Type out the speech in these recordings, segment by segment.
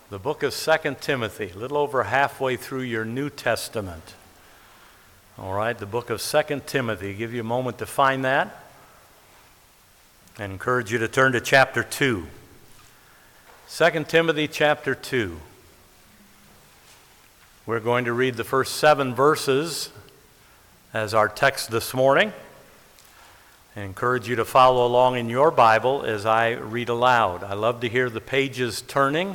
the book of 2 Timothy, a little over halfway through your New Testament. All right, the book of 2 Timothy. Give you a moment to find that. I encourage you to turn to chapter 2. 2 Timothy chapter 2. We're going to read the first 7 verses as our text this morning. I encourage you to follow along in your Bible as I read aloud. I love to hear the pages turning.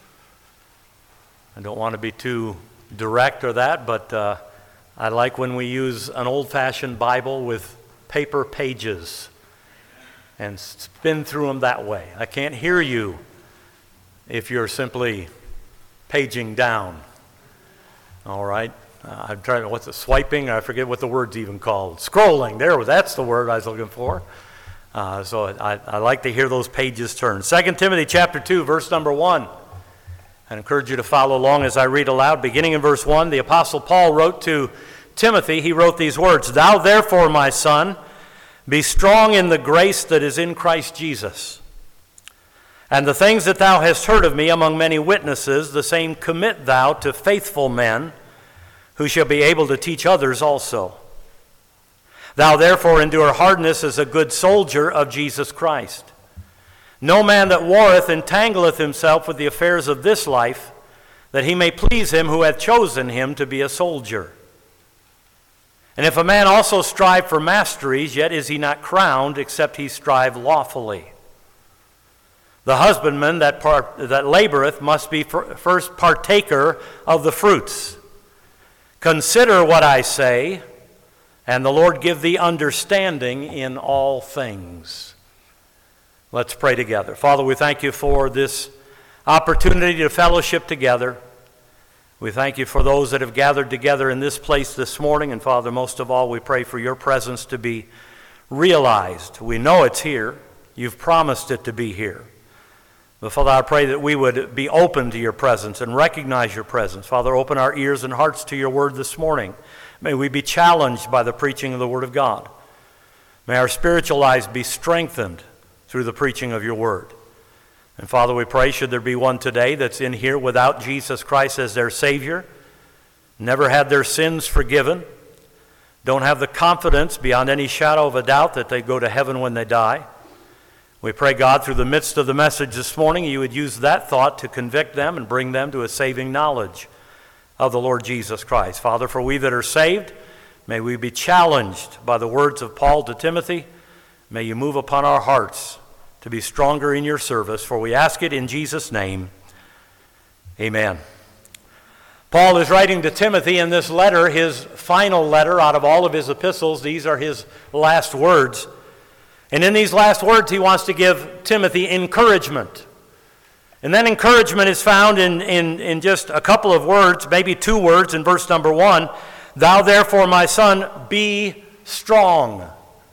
I don't want to be too direct or that, but I like when we use an old-fashioned Bible with paper pages and spin through them that way. I can't hear you if you're simply paging down. All right? I'm trying to, what's it, swiping? I forget what the word's even called. Scrolling. That's the word I was looking for. So I like to hear those pages turn. 2 Timothy chapter 2, verse number 1. I encourage you to follow along as I read aloud. Beginning in verse 1, the Apostle Paul wrote to Timothy, he wrote these words, "Thou therefore, my son, be strong in the grace that is in Christ Jesus. And the things that thou hast heard of me among many witnesses, the same commit thou to faithful men, who shall be able to teach others also. Thou therefore endure hardness as a good soldier of Jesus Christ. No man that warreth entangleth himself with the affairs of this life, that he may please him who hath chosen him to be a soldier. And if a man also strive for masteries, yet is he not crowned, except he strive lawfully. The husbandman that laboreth must be first partaker of the fruits. Consider what I say, and the Lord give thee understanding in all things." Let's pray together. Father, we thank you for this opportunity to fellowship together. We thank you for those that have gathered together in this place this morning. And Father, most of all, we pray for your presence to be realized. We know it's here. You've promised it to be here. But Father, I pray that we would be open to your presence and recognize your presence. Father, open our ears and hearts to your word this morning. May we be challenged by the preaching of the word of God. May our spiritual lives be strengthened through the preaching of your word. And Father, we pray, should there be one today that's in here without Jesus Christ as their Savior, never had their sins forgiven, don't have the confidence beyond any shadow of a doubt that they go to heaven when they die, we pray, God, through the midst of the message this morning, you would use that thought to convict them and bring them to a saving knowledge of the Lord Jesus Christ. Father, for we that are saved, may we be challenged by the words of Paul to Timothy. May you move upon our hearts to be stronger in your service, for we ask it in Jesus' name. Amen. Paul is writing to Timothy in this letter, his final letter out of all of his epistles. These are his last words. And in these last words, he wants to give Timothy encouragement. And that encouragement is found in just a couple of words, maybe 2 words in verse number 1. "Thou therefore, my son, be strong."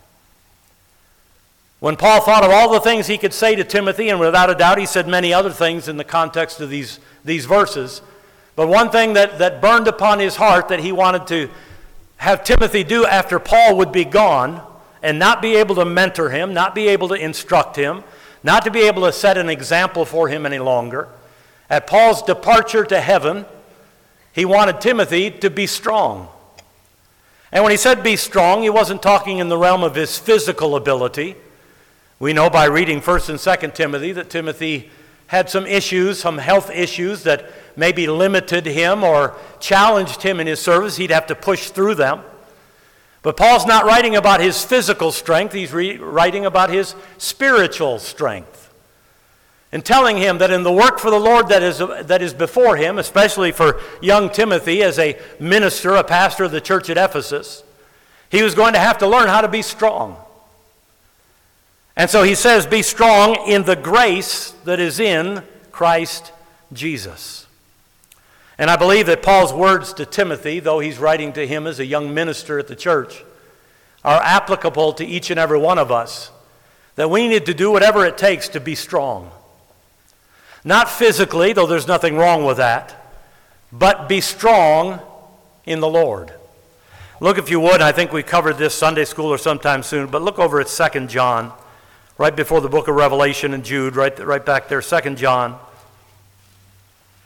When Paul thought of all the things he could say to Timothy, and without a doubt he said many other things in the context of these verses, but one thing that burned upon his heart that he wanted to have Timothy do after Paul would be gone and not be able to mentor him, not be able to instruct him, not to be able to set an example for him any longer. At Paul's departure to heaven, he wanted Timothy to be strong. And when he said be strong, he wasn't talking in the realm of his physical ability. We know by reading 1 and 2 Timothy that Timothy had some issues, some health issues that maybe limited him or challenged him in his service. He'd have to push through them. But Paul's not writing about his physical strength. He's writing about his spiritual strength. And telling him that in the work for the Lord that is before him, especially for young Timothy as a minister, a pastor of the church at Ephesus, he was going to have to learn how to be strong. And so he says, be strong in the grace that is in Christ Jesus. And I believe that Paul's words to Timothy, though he's writing to him as a young minister at the church, are applicable to each and every one of us. That we need to do whatever it takes to be strong. Not physically, though there's nothing wrong with that, but be strong in the Lord. Look, if you would, I think we covered this Sunday school or sometime soon, but look over at 2 John. Right before the book of Revelation and Jude, right back there, 2 John.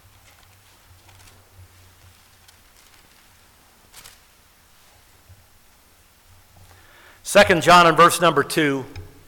2 John and verse number 2.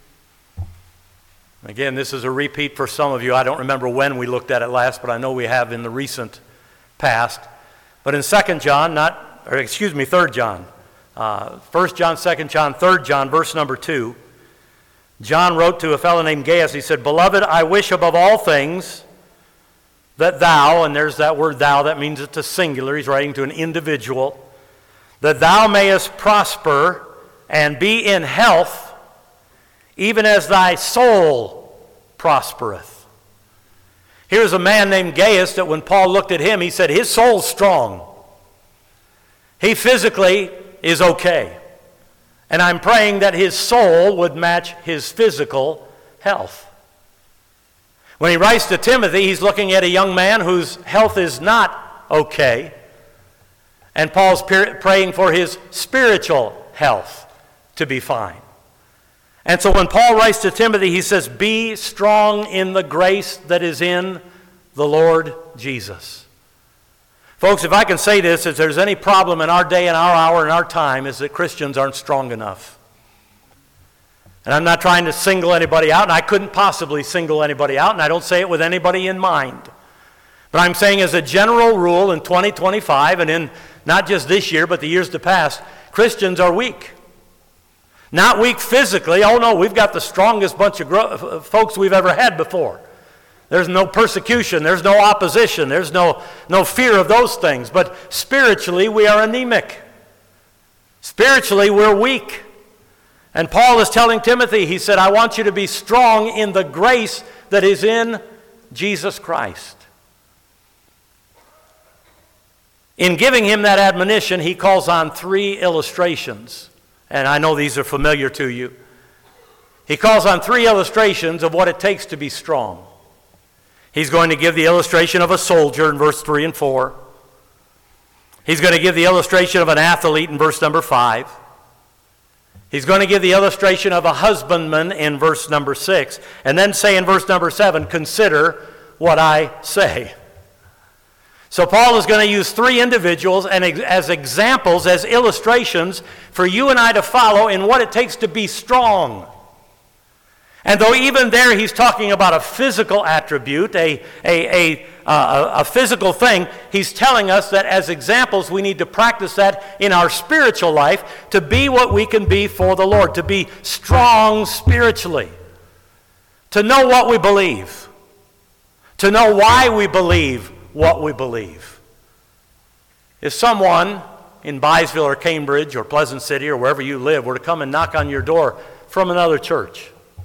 Again, this is a repeat for some of you. I don't remember when we looked at it last, but I know we have in the recent past. But in 3 John, 3 John, 1 John, 2 John, 3 John, verse number 2, John wrote to a fellow named Gaius. He said, "Beloved, I wish above all things that thou," and there's that word thou, that means it's a singular, he's writing to an individual, "that thou mayest prosper and be in health, even as thy soul prospereth." Here's a man named Gaius that when Paul looked at him, he said his soul's strong. He physically is okay. And I'm praying that his soul would match his physical health. When he writes to Timothy, he's looking at a young man whose health is not okay. And Paul's praying for his spiritual health to be fine. And so when Paul writes to Timothy, he says, "Be strong in the grace that is in the Lord Jesus." Folks, if I can say this, if there's any problem in our day and our hour and our time, is that Christians aren't strong enough. And I'm not trying to single anybody out, and I couldn't possibly single anybody out, and I don't say it with anybody in mind. But I'm saying as a general rule in 2025, and in not just this year, but the years to pass, Christians are weak. Not weak physically. Oh no, we've got the strongest bunch of folks we've ever had before. There's no persecution, there's no opposition, there's no fear of those things. But spiritually, we are anemic. Spiritually, we're weak. And Paul is telling Timothy, he said, "I want you to be strong in the grace that is in Jesus Christ." In giving him that admonition, he calls on 3 illustrations. And I know these are familiar to you. He calls on 3 illustrations of what it takes to be strong. He's going to give the illustration of a soldier in verse 3 and 4. He's going to give the illustration of an athlete in verse number 5. He's going to give the illustration of a husbandman in verse number 6. And then say in verse number 7, "Consider what I say." So Paul is going to use 3 individuals and as examples, as illustrations for you and I to follow in what it takes to be strong. And though even there he's talking about a physical attribute, a physical thing, he's telling us that as examples we need to practice that in our spiritual life to be what we can be for the Lord, to be strong spiritually, to know what we believe, to know why we believe what we believe. If someone in Byesville or Cambridge or Pleasant City or wherever you live were to come and knock on your door from another church,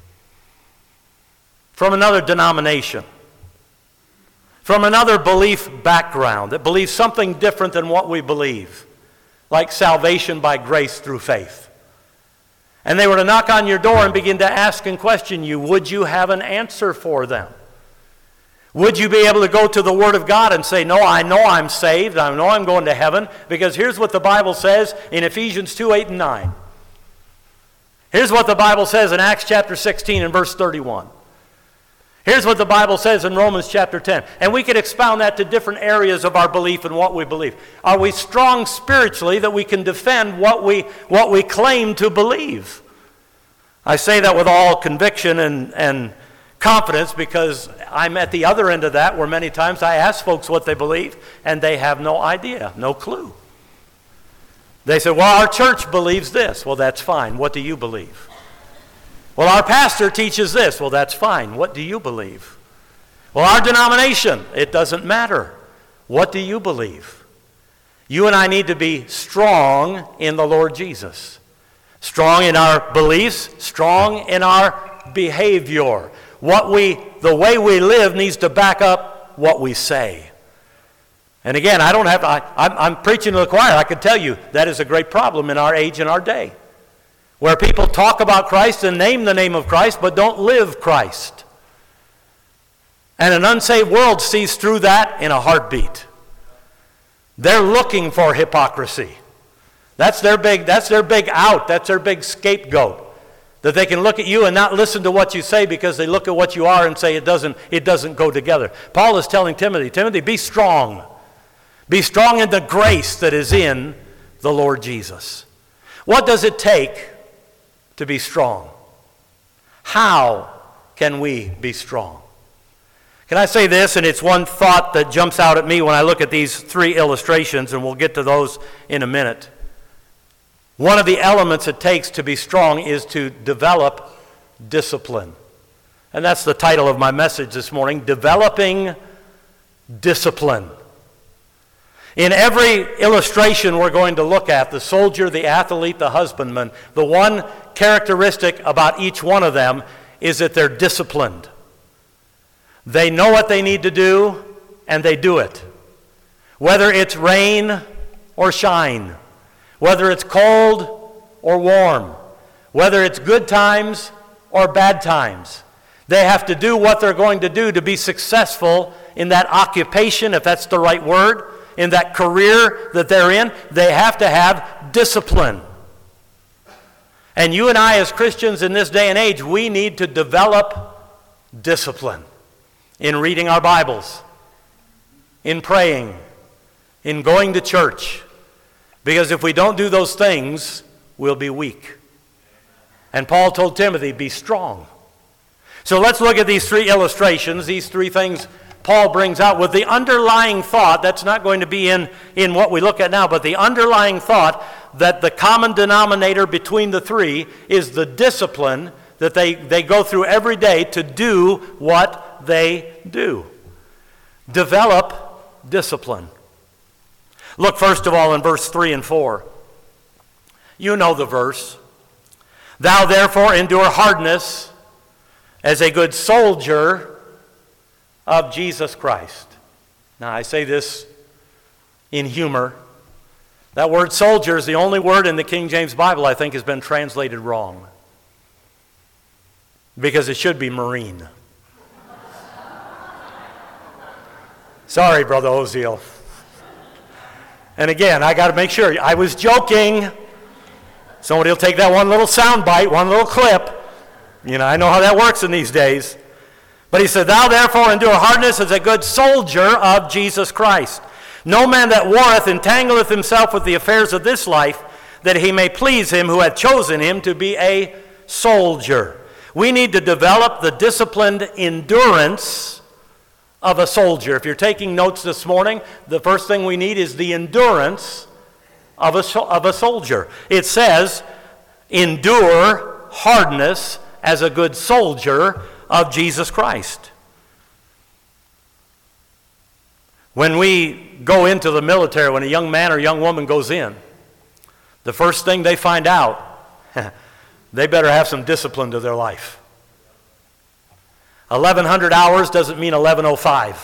from another denomination, from another belief background that believes something different than what we believe, like salvation by grace through faith, and they were to knock on your door and begin to ask and question you, would you have an answer for them? Would you be able to go to the Word of God and say, "No, I know I'm saved, I know I'm going to heaven, because here's what the Bible says in Ephesians 2, 8, and 9. Here's what the Bible says in Acts chapter 16 and verse 31. Here's what the Bible says in Romans chapter 10. And we could expound that to different areas of our belief and what we believe. Are we strong spiritually that we can defend what we claim to believe? I say that with all conviction and confidence because I'm at the other end of that where many times I ask folks what they believe and they have no idea, no clue. They say, "Well, our church believes this." Well, that's fine. What do you believe? "Well, our pastor teaches this." Well, that's fine. What do you believe? "Well, our denomination." It doesn't matter. What do you believe? You and I need to be strong in the Lord Jesus. Strong in our beliefs, strong in our behavior. The way we live needs to back up what we say. And again, I'm preaching to the choir. I can tell you that is a great problem in our age and our day, where people talk about Christ and name the name of Christ, but don't live Christ. And an unsaved world sees through that in a heartbeat. They're looking for hypocrisy. That's their big out. That's their big scapegoat. That they can look at you and not listen to what you say because they look at what you are and say it doesn't go together. Paul is telling Timothy, be strong. Be strong in the grace that is in the Lord Jesus. What does it take to be strong? How can we be strong? Can I say this, and it's one thought that jumps out at me when I look at these three illustrations, and we'll get to those in a minute. One of the elements it takes to be strong is to develop discipline. And that's the title of my message this morning, Developing Discipline. In every illustration we're going to look at, the soldier, the athlete, the husbandman, the one characteristic about each one of them is that they're disciplined. They know what they need to do, and they do it. Whether it's rain or shine, whether it's cold or warm, whether it's good times or bad times, they have to do what they're going to do to be successful in that occupation, if that's the right word, in that career that they're in. They have to have discipline. And you and I as Christians in this day and age, we need to develop discipline in reading our Bibles, in praying, in going to church. Because if we don't do those things, we'll be weak. And Paul told Timothy, be strong. So let's look at these three illustrations, these three things Paul brings out with the underlying thought. That's not going to be in what we look at now, but the underlying thought that the common denominator between the three is the discipline that they go through every day to do what they do. Develop discipline. Look first of all in verse 3 and 4. You know the verse. Thou therefore endure hardness as a good soldier of Jesus Christ. Now I say this in humor. That word soldier is the only word in the King James Bible I think has been translated wrong. Because it should be Marine. Sorry, Brother Oziel. And again, I got to make sure. I was joking. Somebody will take that one little sound bite, one little clip. You know, I know how that works in these days. But he said, Thou therefore endure hardness as a good soldier of Jesus Christ. No man that warreth entangleth himself with the affairs of this life, that he may please him who hath chosen him to be a soldier. We need to develop the disciplined endurance of a soldier. If you're taking notes this morning, the first thing we need is the endurance of a soldier. It says, endure hardness as a good soldier of Jesus Christ. When we go into the military, when a young man or young woman goes in, the first thing they find out, they better have some discipline to their life. 1,100 hours doesn't mean 11:05.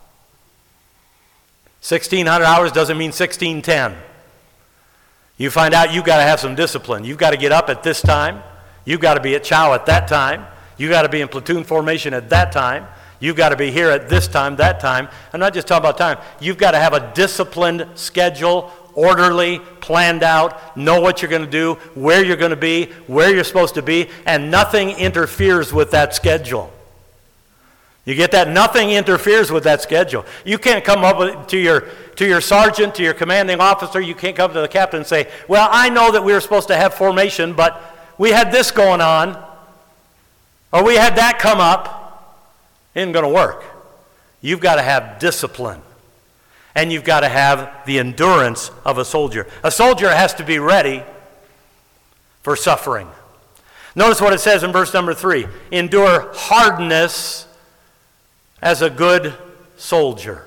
1,600 hours doesn't mean 16:10. You find out you've got to have some discipline. You've got to get up at this time. You've got to be at chow at that time. You've got to be in platoon formation at that time. You've got to be here at this time, that time. I'm not just talking about time. You've got to have a disciplined schedule, orderly, planned out, know what you're going to do, where you're going to be, where you're supposed to be, and nothing interferes with that schedule. You get that? Nothing interferes with that schedule. You can't come up to your sergeant, to your commanding officer, you can't come to the captain and say, well, I know that we were supposed to have formation, but we had this going on, or we had that come up. It isn't going to work. You've got to have discipline. And you've got to have the endurance of a soldier. A soldier has to be ready for suffering. Notice what it says in verse number 3. Endure hardness as a good soldier.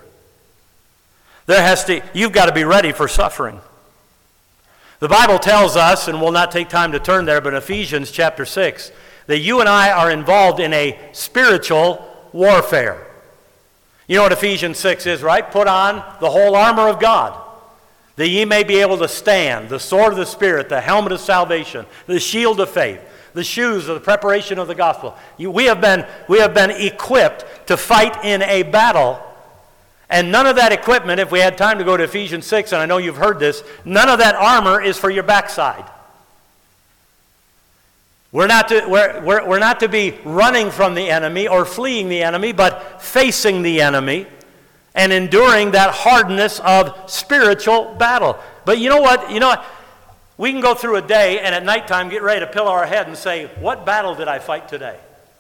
You've got to be ready for suffering. The Bible tells us, and we'll not take time to turn there, but in Ephesians chapter 6, that you and I are involved in a spiritual warfare. You know what Ephesians 6 is, right? Put on the whole armor of God, that ye may be able to stand, the sword of the Spirit, the helmet of salvation, the shield of faith, the shoes of the preparation of the gospel. We have been equipped to fight in a battle, and none of that equipment, if we had time to go to Ephesians 6, and I know you've heard this, none of that armor is for your backside. We're not to be running from the enemy or fleeing the enemy, but facing the enemy and enduring that hardness of spiritual battle. But you know what? We can go through a day and at nighttime get ready to pillow our head and say, what battle did I fight today?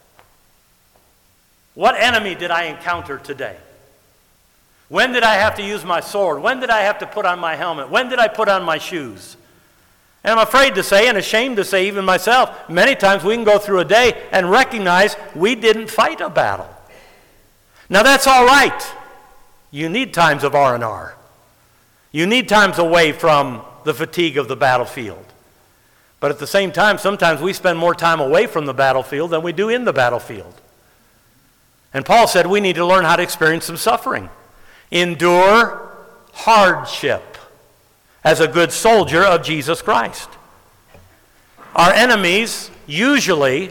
What enemy did I encounter today? When did I have to use my sword? When did I have to put on my helmet? When did I put on my shoes? And I'm afraid to say, and ashamed to say, even myself, many times we can go through a day and recognize we didn't fight a battle. Now that's all right. You need times of R&R. You need times away from the fatigue of the battlefield. But at the same time, sometimes we spend more time away from the battlefield than we do in the battlefield. And Paul said we need to learn how to experience some suffering. Endure hardship as a good soldier of Jesus Christ. Our enemies usually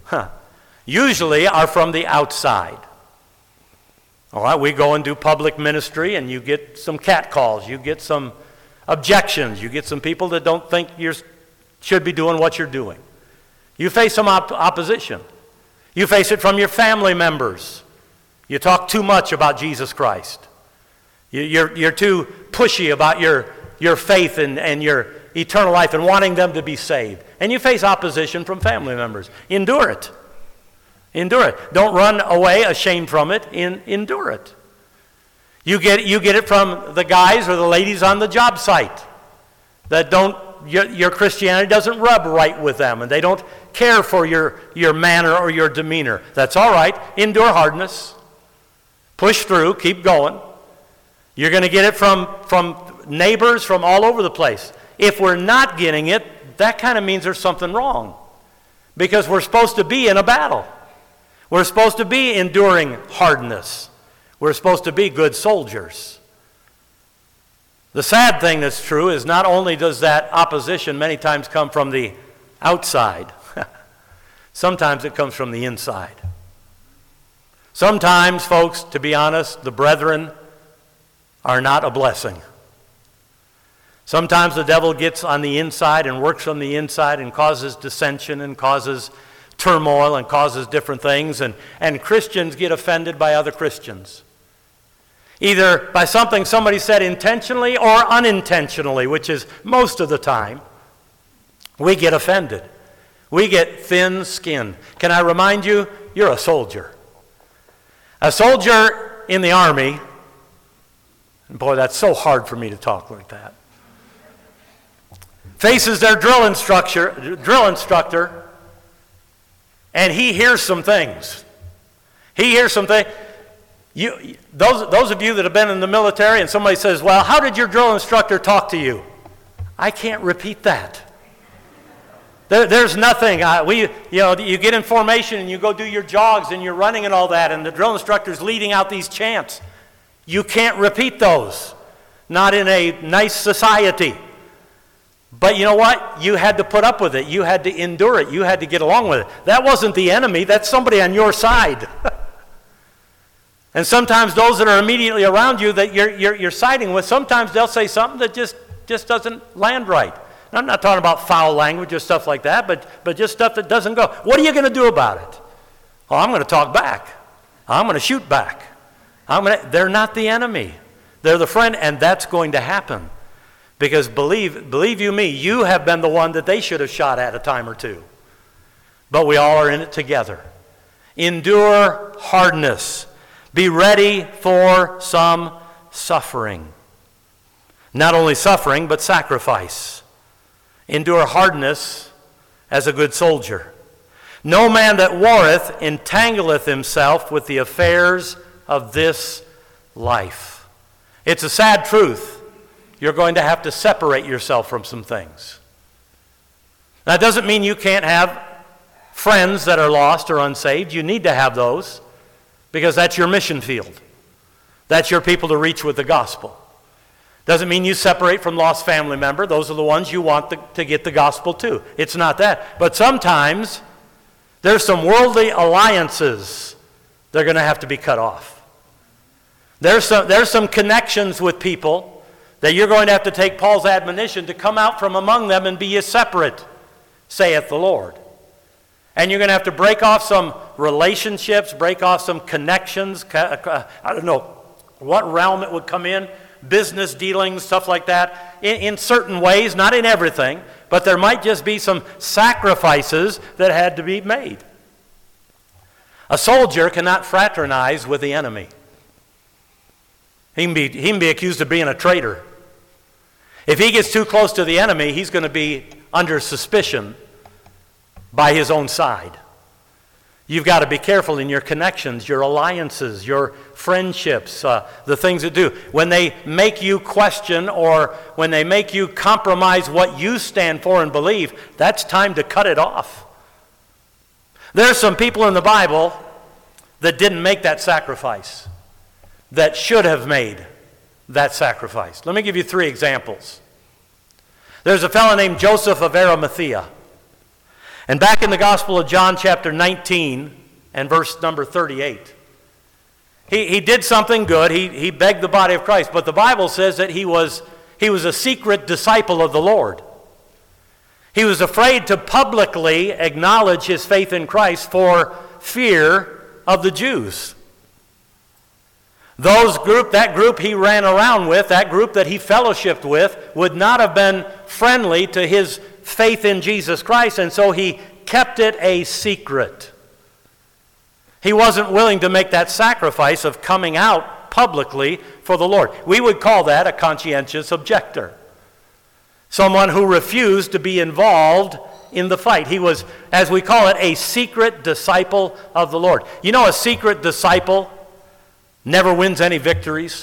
are from the outside. All right, we go and do public ministry and you get some catcalls, you get some objections, you get some people that don't think you should be doing what you're doing. You face some opposition. You face it from your family members. You talk too much about Jesus Christ. You're too pushy about your faith and your eternal life and wanting them to be saved. And you face opposition from family members. Endure it. Endure it. Don't run away ashamed from it. Endure it. You get it from the guys or the ladies on the job site that your Christianity doesn't rub right with them and they don't care for your manner or your demeanor. That's all right. Endure hardness. Push through. Keep going. You're going to get it from neighbors from all over the place. If we're not getting it, that kind of means there's something wrong. Because we're supposed to be in a battle. We're supposed to be enduring hardness. We're supposed to be good soldiers. The sad thing that's true is not only does that opposition many times come from the outside, sometimes it comes from the inside. Sometimes, folks, to be honest, the brethren are not a blessing. Sometimes the devil gets on the inside and works on the inside and causes dissension and causes turmoil and causes different things, and Christians get offended by other Christians. Either by something somebody said intentionally or unintentionally, which is most of the time, we get offended. We get thin-skinned. Can I remind you, you're a soldier. A soldier in the Army, and boy, that's so hard for me to talk like that, faces their drill instructor, and he hears some things. He hears some things. Those of you that have been in the military and somebody says, well, how did your drill instructor talk to you? I can't repeat that. There's nothing. You get in formation and you go do your jogs and you're running and all that, and the drill instructor's leading out these chants. You can't repeat those. Not in a nice society. But you know what? You had to put up with it. You had to endure it. You had to get along with it. That wasn't the enemy. That's somebody on your side. And sometimes those that are immediately around you that you're siding with, sometimes they'll say something that just doesn't land right. And I'm not talking about foul language or stuff like that, but just stuff that doesn't go. What are you going to do about it? Oh, I'm going to talk back. I'm going to shoot back. They're not the enemy. They're the friend, and that's going to happen. Because believe you me, you have been the one that they should have shot at a time or two. But we all are in it together. Endure hardness. Be ready for some suffering. Not only suffering, but sacrifice. Endure hardness as a good soldier. No man that warreth entangleth himself with the affairs of this life. It's a sad truth. You're going to have to separate yourself from some things. That doesn't mean you can't have friends that are lost or unsaved. You need to have those because that's your mission field. That's your people to reach with the gospel. Doesn't mean you separate from lost family member. Those are the ones you want to get the gospel to. It's not that. But sometimes there's some worldly alliances that are going to have to be cut off. There's some connections with people that you're going to have to take Paul's admonition to come out from among them and be ye separate, saith the Lord. And you're going to have to break off some relationships, break off some connections. I don't know what realm it would come in, business dealings, stuff like that, in certain ways, not in everything, but there might just be some sacrifices that had to be made. A soldier cannot fraternize with the enemy. He can be accused of being a traitor. If he gets too close to the enemy, he's going to be under suspicion by his own side. You've got to be careful in your connections, your alliances, your friendships, the things that do. When they make you question or when they make you compromise what you stand for and believe, that's time to cut it off. There are some people in the Bible that didn't make that sacrifice, that should have made that sacrifice. Let me give you 3 examples. There's a fellow named Joseph of Arimathea. And back in the Gospel of John chapter 19 and verse number 38, he did something good. He begged the body of Christ. But the Bible says that he was a secret disciple of the Lord. He was afraid to publicly acknowledge his faith in Christ for fear of the Jews. That group he ran around with, that group that he fellowshiped with, would not have been friendly to his faith in Jesus Christ, and so he kept it a secret. He wasn't willing to make that sacrifice of coming out publicly for the Lord. We would call that a conscientious objector. Someone who refused to be involved in the fight. He was, as we call it, a secret disciple of the Lord. You know, a secret disciple never wins any victories.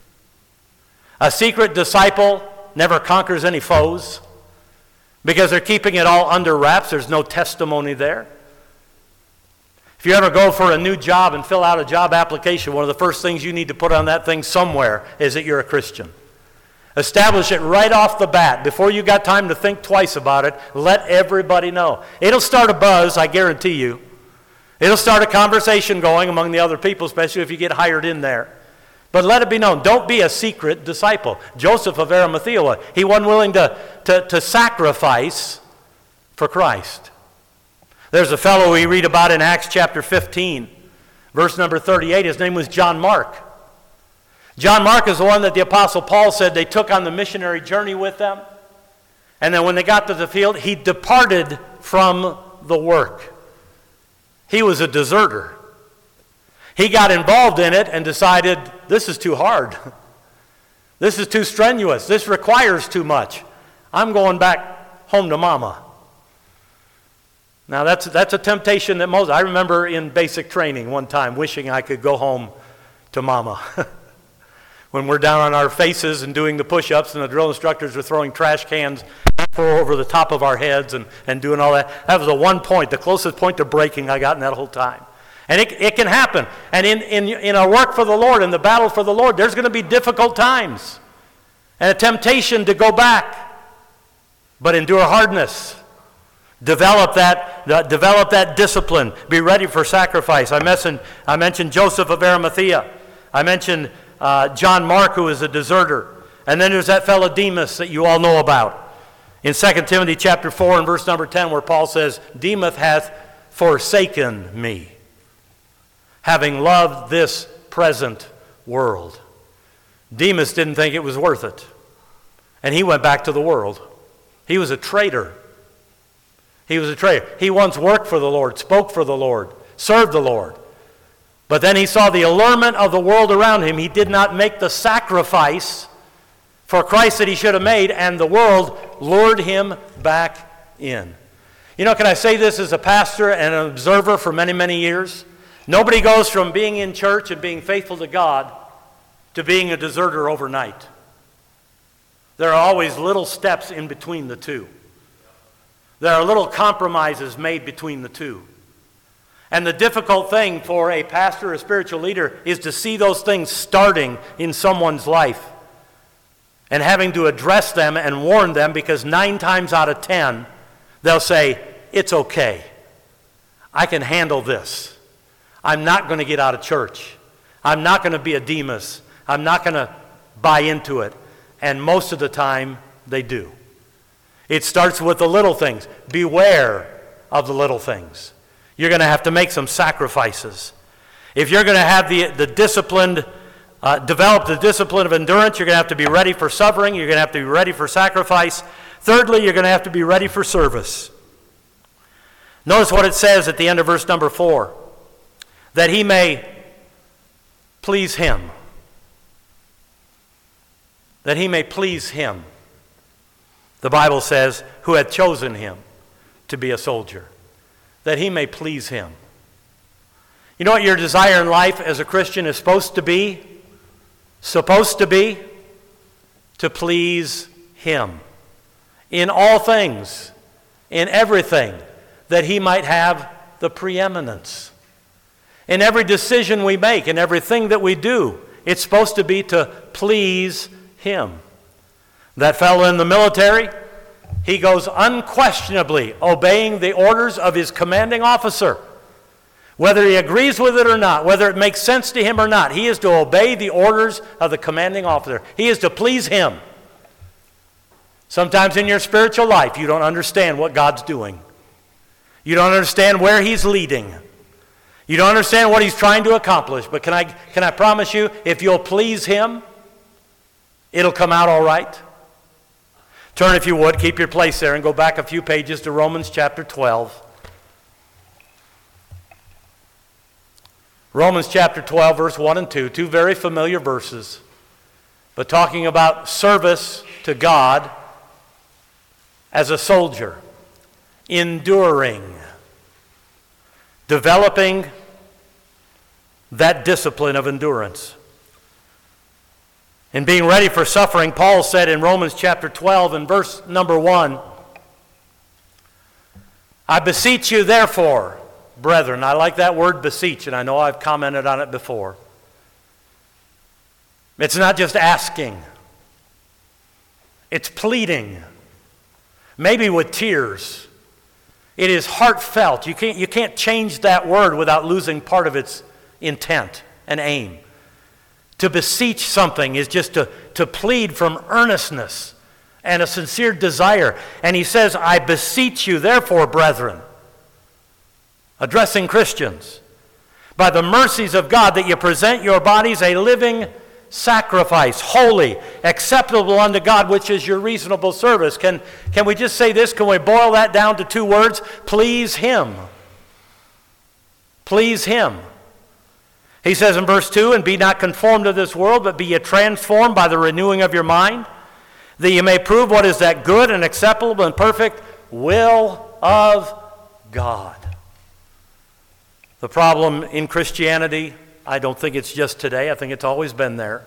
A secret disciple never conquers any foes because they're keeping it all under wraps. There's no testimony there. If you ever go for a new job and fill out a job application, one of the first things you need to put on that thing somewhere is that you're a Christian. Establish it right off the bat. Before you got time to think twice about it, let everybody know. It'll start a buzz, I guarantee you. It'll start a conversation going among the other people, especially if you get hired in there. But let it be known, don't be a secret disciple. Joseph of Arimathea, he wasn't willing to sacrifice for Christ. There's a fellow we read about in Acts chapter 15, verse number 38. His name was John Mark. John Mark is the one that the Apostle Paul said they took on the missionary journey with them. And then when they got to the field, he departed from the work. He was a deserter. He got involved in it and decided, this is too hard. This is too strenuous. This requires too much. I'm going back home to mama. Now that's a temptation that I remember in basic training one time wishing I could go home to mama. When we're down on our faces and doing the push-ups and the drill instructors are throwing trash cans over the top of our heads and doing all that. That was the closest point to breaking I got in that whole time. And it can happen. And in our work for the Lord, in the battle for the Lord, there's going to be difficult times and a temptation to go back. But endure hardness. Develop that discipline. Be ready for sacrifice. I mentioned Joseph of Arimathea. I mentioned John Mark, who is a deserter. And then there's that fellow Demas that you all know about. In 2 Timothy chapter 4 and verse number 10, where Paul says, Demas hath forsaken me, having loved this present world. Demas didn't think it was worth it. And he went back to the world. He was a traitor. He was a traitor. He once worked for the Lord, spoke for the Lord, served the Lord. But then he saw the allurement of the world around him. He did not make the sacrifice for Christ that he should have made, and the world lured him back in. You know, can I say this as a pastor and an observer for many, many years? Nobody goes from being in church and being faithful to God to being a deserter overnight. There are always little steps in between the two. There are little compromises made between the two. And the difficult thing for a pastor or a spiritual leader is to see those things starting in someone's life and having to address them and warn them, because 9 times out of 10, they'll say, it's okay. I can handle this. I'm not going to get out of church. I'm not going to be a Demas. I'm not going to buy into it. And most of the time, they do. It starts with the little things. Beware of the little things. You're going to have to make some sacrifices. If you're going to have the disciplined develop the discipline of endurance, you're going to have to be ready for suffering. You're going to have to be ready for sacrifice. Thirdly, you're going to have to be ready for service. Notice what it says at the end of verse number 4. That he may please him. That he may please him. The Bible says, who had chosen him to be a soldier. That he may please him. You know what your desire in life as a Christian is supposed to be? Supposed to be? To please him. In all things, in everything, that he might have the preeminence. In every decision we make, in everything that we do, it's supposed to be to please him. That fellow in the military, he goes unquestionably obeying the orders of his commanding officer. Whether he agrees with it or not, whether it makes sense to him or not, he is to obey the orders of the commanding officer. He is to please him. Sometimes in your spiritual life, you don't understand what God's doing. You don't understand where he's leading. You don't understand what he's trying to accomplish. But can I promise you, if you'll please him, it'll come out all right. Turn, if you would, keep your place there and go back a few pages to Romans chapter 12. Romans chapter 12, verse 1 and 2, two very familiar verses, but talking about service to God as a soldier, enduring, developing that discipline of endurance. And being ready for suffering, Paul said in Romans chapter 12 and verse number 1, I beseech you therefore, brethren. I like that word beseech, and I know I've commented on it before. It's not just asking. It's pleading. Maybe with tears. It is heartfelt. You can't change that word without losing part of its intent and aim. To beseech something is just to plead from earnestness and a sincere desire. And he says, I beseech you therefore, brethren, addressing Christians, by the mercies of God, that you present your bodies a living sacrifice, holy, acceptable unto God, which is your reasonable service. Can we just say this? Can we boil that down to two words? Please him. Please him. He says in verse 2, and be not conformed to this world, but be ye transformed by the renewing of your mind, that you may prove what is that good and acceptable and perfect will of God. The problem in Christianity, I don't think it's just today. I think it's always been there.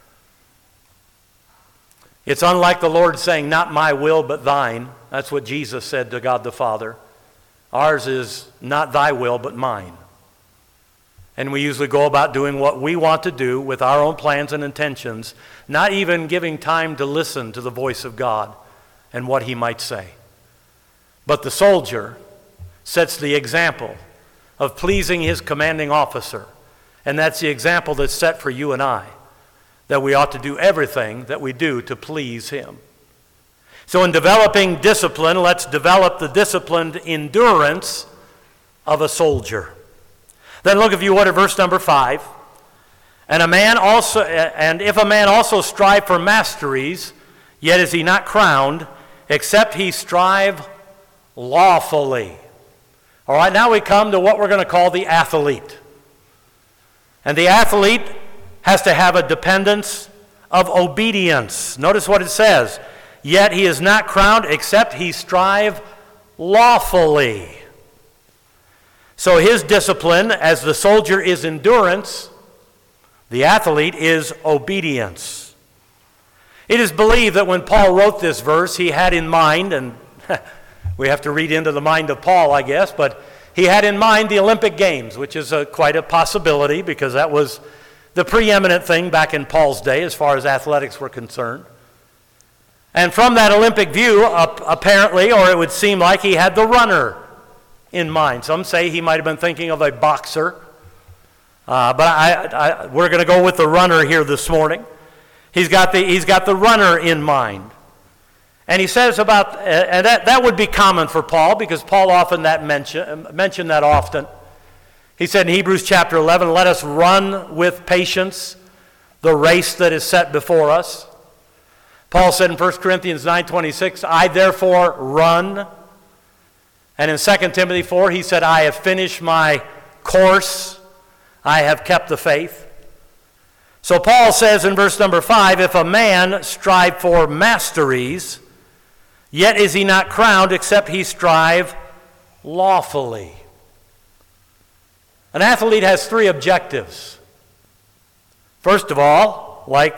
It's unlike the Lord saying, not my will, but thine. That's what Jesus said to God the Father. Ours is not thy will, but mine. And we usually go about doing what we want to do with our own plans and intentions, not even giving time to listen to the voice of God and what he might say. But the soldier sets the example of pleasing his commanding officer. And that's the example that's set for you and I, that we ought to do everything that we do to please him. So in developing discipline, let's develop the disciplined endurance of a soldier. Then look, if you would, at verse number 5. And if a man also strive for masteries, yet is he not crowned, except he strive lawfully. All right, now we come to what we're going to call the athlete. And the athlete has to have a dependence of obedience. Notice what it says. Yet he is not crowned except he strive lawfully. So his discipline as the soldier is endurance. The athlete is obedience. It is believed that when Paul wrote this verse, he had in mind, and we have to read into the mind of Paul, I guess, but he had in mind the Olympic Games, which is quite a possibility because that was the preeminent thing back in Paul's day as far as athletics were concerned. And from that Olympic view, apparently, or it would seem like, he had the runner in mind. Some say he might have been thinking of a boxer, but we're going to go with the runner here this morning. He's got the runner in mind. And he says about, and that would be common for Paul, because Paul often mentioned that often. He said in Hebrews chapter 11, let us run with patience the race that is set before us. Paul said in 1 Corinthians 9:26, I therefore run. And in 2 Timothy 4, he said, I have finished my course. I have kept the faith. So Paul says in verse number 5, if a man strive for masteries, yet is he not crowned except he strive lawfully. An athlete has three objectives. First of all, like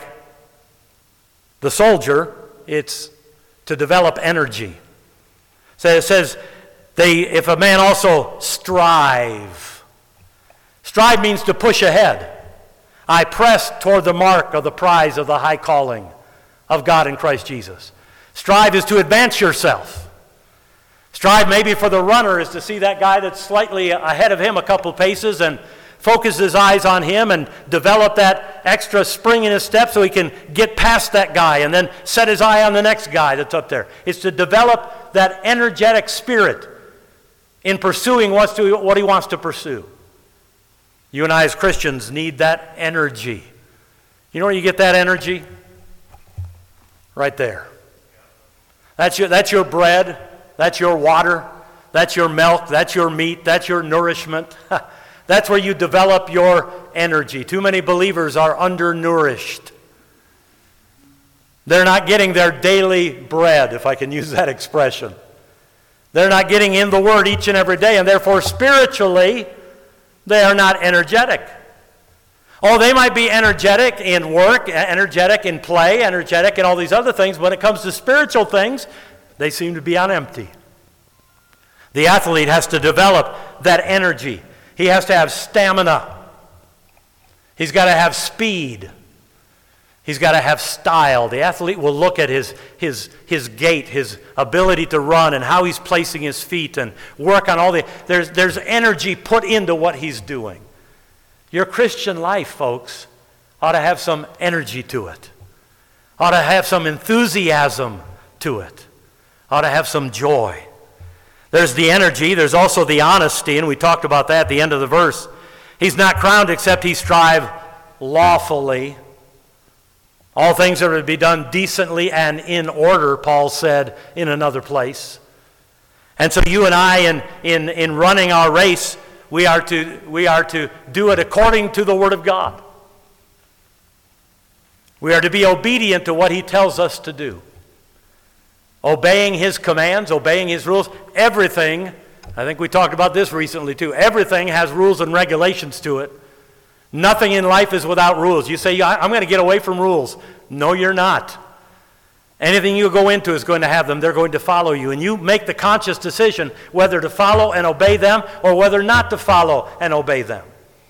the soldier, it's to develop energy. So it says, if a man also strive. Strive means to push ahead. I press toward the mark of the prize of the high calling of God in Christ Jesus. Strive is to advance yourself. Strive maybe for the runner is to see that guy that's slightly ahead of him a couple paces and focus his eyes on him and develop that extra spring in his step so he can get past that guy and then set his eye on the next guy that's up there. It's to develop that energetic spirit in pursuing what he wants to pursue. You and I as Christians need that energy. You know where you get that energy? Right there. That's your bread. That's your water. That's your milk. That's your meat. That's your nourishment. That's where you develop your energy. Too many believers are undernourished. They're not getting their daily bread, if I can use that expression. They're not getting in the Word each and every day, and therefore spiritually, they are not energetic. Oh, they might be energetic in work, energetic in play, energetic in all these other things. When it comes to spiritual things, they seem to be on empty. The athlete has to develop that energy. He has to have stamina. He's got to have speed. He's got to have style. The athlete will look at his gait, his ability to run, and how he's placing his feet, and work on all the... There's energy put into what he's doing. Your Christian life, folks, ought to have some energy to it. Ought to have some enthusiasm to it. Ought to have some joy. There's the energy. There's also the honesty, and we talked about that at the end of the verse. He's not crowned except he strive lawfully. All things are to be done decently and in order, Paul said in another place. And so you and I, in running our race, we are to do it according to the Word of God. We are to be obedient to what He tells us to do. Obeying His commands, obeying His rules, everything, I think we talked about this recently too, everything has rules and regulations to it. Nothing in life is without rules. You say, I'm going to get away from rules. No, you're not. Anything you go into is going to have them. They're going to follow you. And you make the conscious decision whether to follow and obey them or whether not to follow and obey them.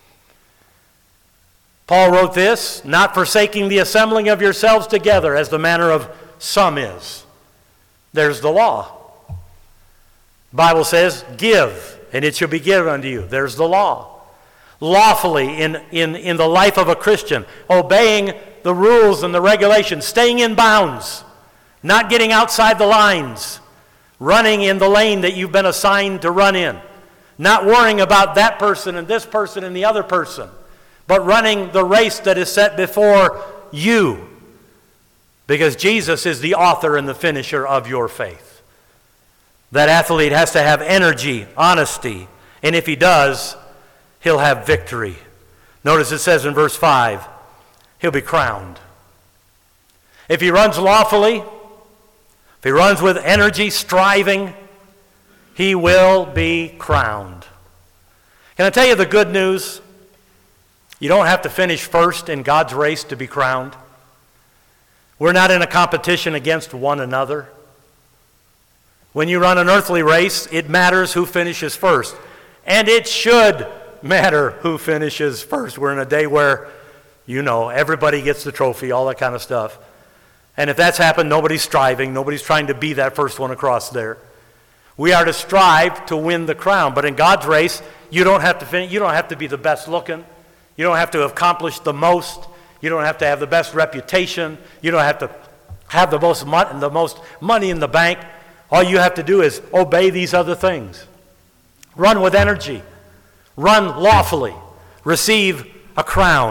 Paul wrote this, not forsaking the assembling of yourselves together as the manner of some is. There's the law. The Bible says, give, and it shall be given unto you. There's the law. Lawfully in the life of a Christian, obeying the rules and the regulations, staying in bounds, not getting outside the lines, running in the lane that you've been assigned to run in, not worrying about that person and this person and the other person, but running the race that is set before you, because Jesus is the author and the finisher of your faith. That athlete has to have energy, honesty, and if he does, he'll have victory. Notice it says in verse 5, he'll be crowned. If he runs lawfully, if he runs with energy, striving, he will be crowned. Can I tell you the good news? You don't have to finish first in God's race to be crowned. We're not in a competition against one another. When you run an earthly race, it matters who finishes first. And it should matter who finishes first. We're in a day where, everybody gets the trophy, all that kind of stuff. And if that's happened, nobody's striving. Nobody's trying to be that first one across there. We are to strive to win the crown. But in God's race, you don't have to finish. You don't have to be the best looking. You don't have to accomplish the most. You don't have to have the best reputation. You don't have to have the most money in the bank. All you have to do is obey these other things. Run with energy. Run lawfully. Receive a crown.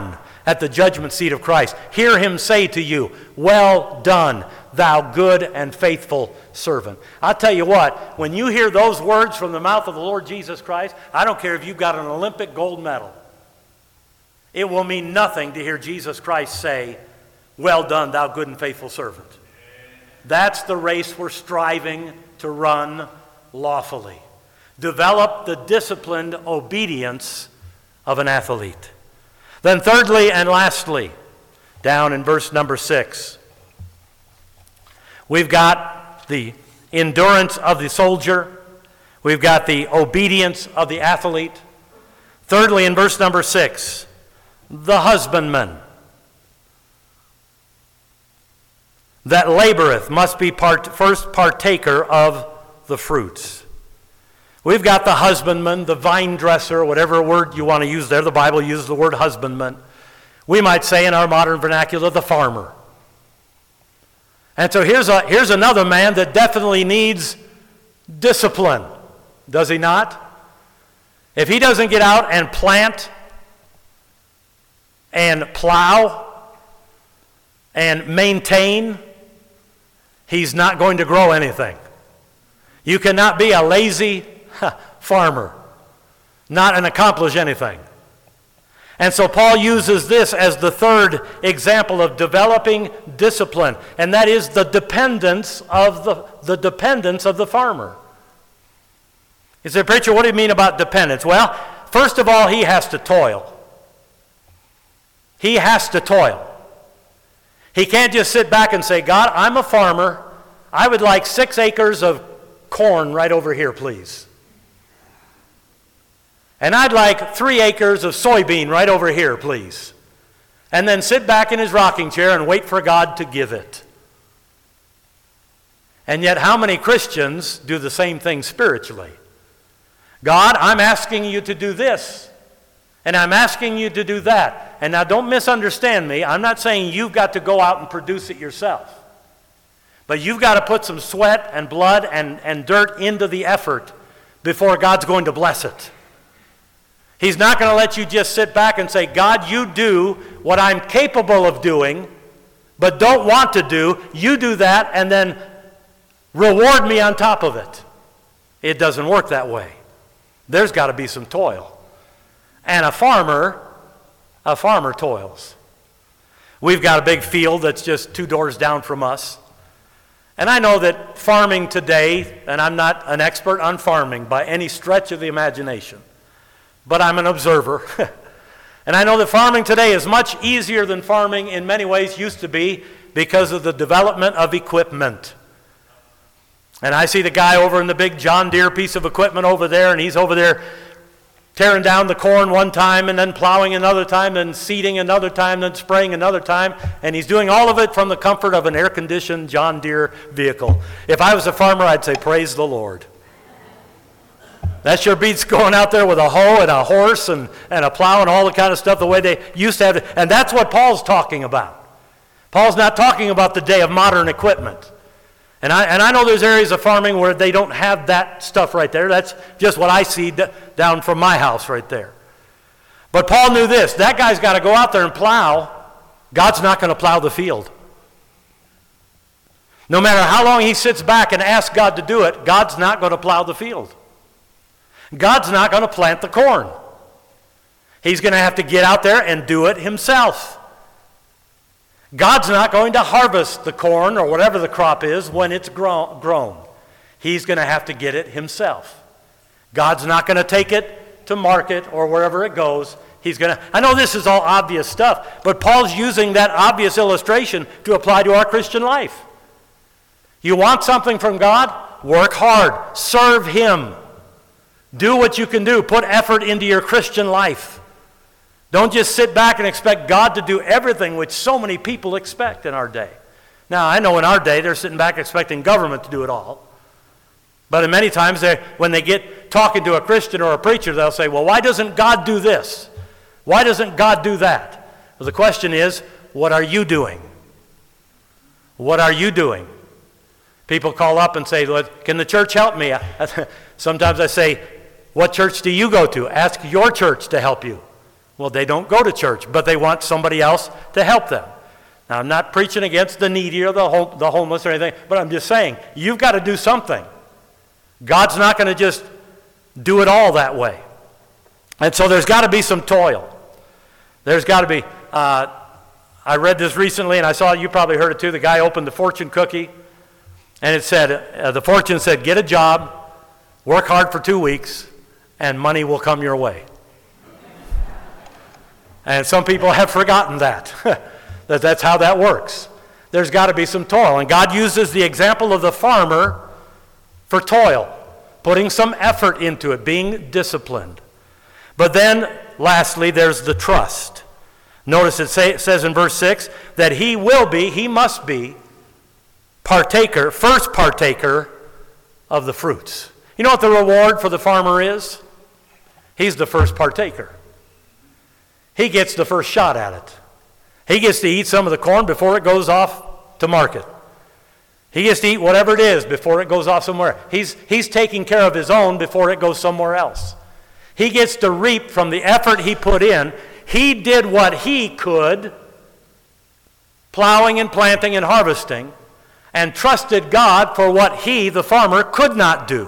at the judgment seat of Christ. Hear him say to you, "Well done, thou good and faithful servant." I'll tell you what, when you hear those words from the mouth of the Lord Jesus Christ, I don't care if you've got an Olympic gold medal. It will mean nothing to hear Jesus Christ say, "Well done, thou good and faithful servant." That's the race we're striving to run lawfully. Develop the disciplined obedience of an athlete. Then thirdly and lastly, down in verse number 6, we've got the endurance of the soldier. We've got the obedience of the athlete. Thirdly, in verse number 6, the husbandman that laboreth must be first partaker of the fruits. We've got the husbandman, the vine dresser, whatever word you want to use there. The Bible uses the word husbandman. We might say in our modern vernacular, the farmer. And so here's another man that definitely needs discipline, does he not? If he doesn't get out and plant and plow and maintain, he's not going to grow anything. You cannot be a lazy farmer, not and accomplish anything. And so Paul uses this as the third example of developing discipline, and that is the dependence of the farmer. You say, "Preacher, what do you mean about dependence?" Well, first of all, he has to toil. He has to toil. He can't just sit back and say, "God, I'm a farmer. I would like 6 acres of corn right over here, please. And I'd like 3 acres of soybean right over here, please." And then sit back in his rocking chair and wait for God to give it. And yet, how many Christians do the same thing spiritually? "God, I'm asking you to do this, and I'm asking you to do that." And now don't misunderstand me. I'm not saying you've got to go out and produce it yourself. But you've got to put some sweat and blood and dirt into the effort before God's going to bless it. He's not going to let you just sit back and say, "God, you do what I'm capable of doing, but don't want to do. You do that and then reward me on top of it." It doesn't work that way. There's got to be some toil. And a farmer toils. We've got a big field that's just 2 doors down from us. And I know that farming today, and I'm not an expert on farming by any stretch of the imagination, but I'm an observer. And I know that farming today is much easier than farming in many ways used to be because of the development of equipment. And I see the guy over in the big John Deere piece of equipment over there, and he's over there tearing down the corn one time and then plowing another time, then seeding another time, then spraying another time, and he's doing all of it from the comfort of an air-conditioned John Deere vehicle. If I was a farmer, I'd say, "Praise the Lord." That sure beats going out there with a hoe and a horse and a plow and all the kind of stuff the way they used to have it. And that's what Paul's talking about. Paul's not talking about the day of modern equipment. And I know there's areas of farming where they don't have that stuff right there. That's just what I see down from my house right there. But Paul knew this. That guy's got to go out there and plow. God's not going to plow the field. No matter how long he sits back and asks God to do it, God's not going to plow the field. God's not going to plant the corn. He's going to have to get out there and do it himself. God's not going to harvest the corn or whatever the crop is when it's grown. He's going to have to get it himself. God's not going to take it to market or wherever it goes. I know this is all obvious stuff, but Paul's using that obvious illustration to apply to our Christian life. You want something from God? Work hard. Serve Him. Do what you can do. Put effort into your Christian life. Don't just sit back and expect God to do everything, which so many people expect in our day. Now, I know in our day they're sitting back expecting government to do it all. But many times when they get talking to a Christian or a preacher, they'll say, "Well, why doesn't God do this? Why doesn't God do that?" Well, the question is, what are you doing? What are you doing? People call up and say, "Can the church help me?" Sometimes I say, "What church do you go to? Ask your church to help you." Well, they don't go to church, but they want somebody else to help them. Now, I'm not preaching against the needy or the homeless or anything, but I'm just saying, you've got to do something. God's not going to just do it all that way. And so there's got to be some toil. There's got to be. I read this recently, and I saw, you probably heard it too, the guy opened the fortune cookie, and it said, the fortune said, get a job, work hard for 2 weeks, and money will come your way. And some people have forgotten that. That's how that works. There's got to be some toil. And God uses the example of the farmer for toil, putting some effort into it, being disciplined. But then, lastly, there's the trust. Notice it says in verse 6 that he must be first partaker of the fruits. You know what the reward for the farmer is? He's the first partaker. He gets the first shot at it. He gets to eat some of the corn before it goes off to market. He gets to eat whatever it is before it goes off somewhere. He's taking care of his own before it goes somewhere else. He gets to reap from the effort he put in. He did what he could, plowing and planting and harvesting, and trusted God for what he, the farmer, could not do.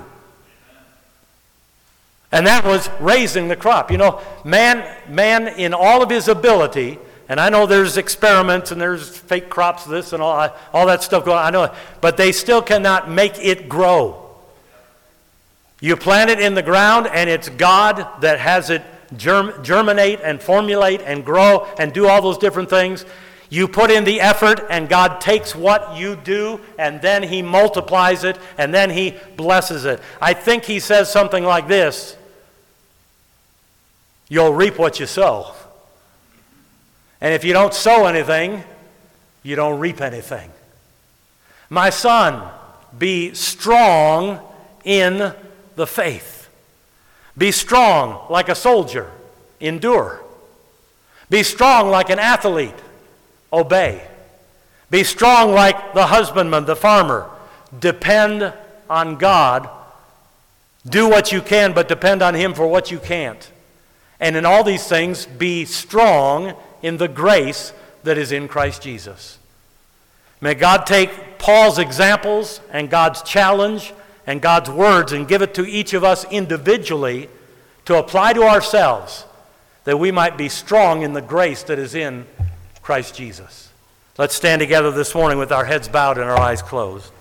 And that was raising the crop. You know, man in all of his ability, and I know there's experiments and there's fake crops, this and all that stuff going on, I know, but they still cannot make it grow. You plant it in the ground, and it's God that has it germinate and formulate and grow and do all those different things. You put in the effort, and God takes what you do, and then he multiplies it, and then he blesses it. I think he says something like this: you'll reap what you sow. And if you don't sow anything, you don't reap anything. My son, be strong in the faith. Be strong like a soldier. Endure. Be strong like an athlete. Obey. Be strong like the husbandman, the farmer. Depend on God. Do what you can, but depend on him for what you can't. And in all these things, be strong in the grace that is in Christ Jesus. May God take Paul's examples and God's challenge and God's words and give it to each of us individually to apply to ourselves, that we might be strong in the grace that is in Christ Jesus. Let's stand together this morning with our heads bowed and our eyes closed.